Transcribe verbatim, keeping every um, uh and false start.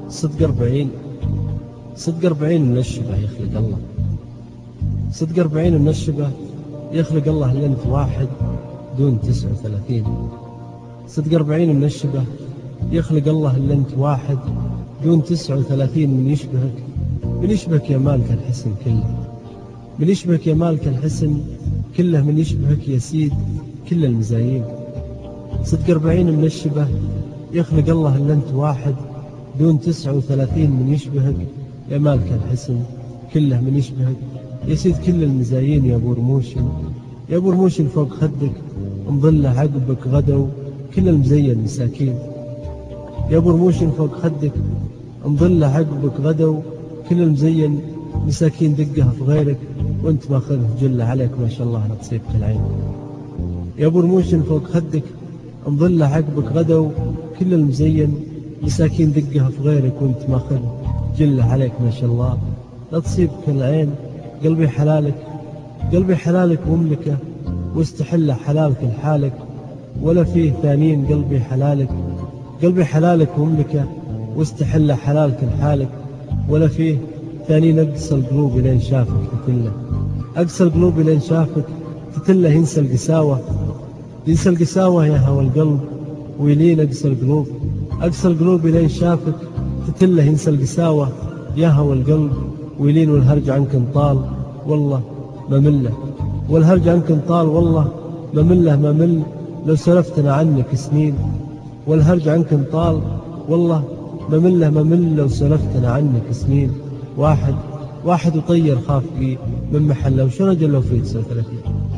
صدق أربعين صدق أربعين من الشبه يخلق الله. صدق أربعين من الشبه يخلق الله إلا أنت واحد دون تسعة وثلاثين. صدق أربعين من الشبه يخلق الله إلا أنت واحد دون تسعة وثلاثين. من يشبهك من يشبهك يا مالك الحسن كله، من يشبهك يا مالك الحسن كله، من يشبهك يا سيد كل المزايين. صدق أربعين من الشبه يخلق الله إلا أنت واحد دون تسعة وثلاثين. من يشبهك يا مالك الحسن كله، من يشبهك يا سيد كل المزايين. يا أبو رموشن يا أبو رموشن فوق خدك مظلة عقبك غدوا كل المزين مساكين. يا أبو رموشن فوق خدك مظلة عقبك غدوا كل المزين مساكين. دقها في غيرك وانت ماخذه جل عليك ما شاء الله لا تصيبك العين. يا أبو رموشن فوق خدك مظلة عقبك غدوا كل المزين مساكين. دقها في غيرك وانت ماخذه جل عليك ما شاء الله لا تصيبك العين. قلبي حلالك قلبي حلالك وملكه واستحل حلالك لحالك ولا فيه ثانين. قلبي حلالك قلبي حلالك وملكه واستحل حلالك لحالك ولا فيه ثانين. أقسى القلوب لين شافك تتله، أقسى القلوب لين شافك تتله. ينسى القساوة ينسى القساوة يا هوى القلب ويلين. أقسى القلوب أقسى القلوب لين شافك تتله. ينسى القساوة يا هوى القلب ويلين. والهرج عنك انطال والله ممله، والهرج عنك انطال والله ممله ممل لو سلفتنا عنك سنين. والهرج عنك انطال والله ممله ممل لو سلفتنا عنك سنين. واحد واحد وطير خافقي من محله وشرج لو في تسعة وثلاثين.